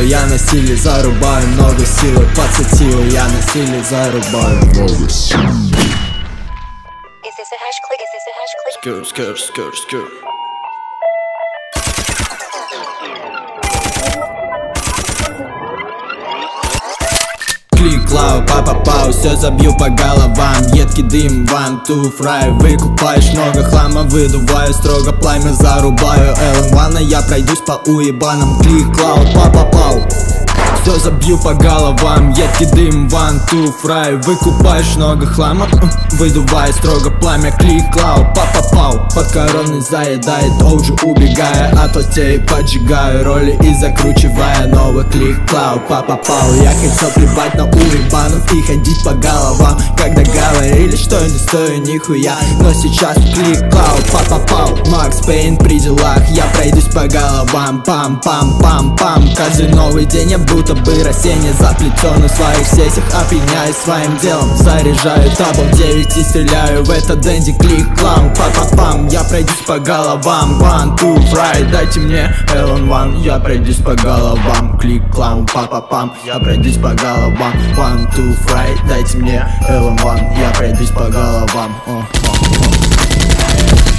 я на силе зарубаю много силы. Под сатиру я на силе зарубаю много силы. Скр, скр, скр, скр. Клик, клау, папа, пау, все забью по головам. Едкий дым, one, two, fry. Выкупаешь много хлама, выдуваю строго пламя, зарубаю LM1, я пройдусь по уебанам. Клик, клау, папа, пау, все забью по головам. Едкий дым, one, two, fry. Выкупаешь много хлама, выдувая строго пламя. Клик, клау, папа, пау. Под короной заедает оуджи, убегая от потей, поджигаю роли и закручивая новый. Клик, клау, папа, пау. Я хотел плевать на уебанов и ходить по головам, когда говорили, что я не стою нихуя. Но сейчас клик, клау, папа, пау. Макс Пейн при делах, я пройдусь по головам. Пам-пам-пам-пам. Каждый новый день я будто бы растение, заплетен в своих сетях. Опьяняюсь своим делом, заряжаю табл 9 и стреляю в этот дэнди. Клик, клау, папа-пам. Я пройдусь по головам. One, two, fry. Дайте мне LM1, я пройдусь по головам. Клик, клау, папа-пам. Я пройдусь по головам. One, two, fry. Дайте мне LM1, я пройдусь по головам.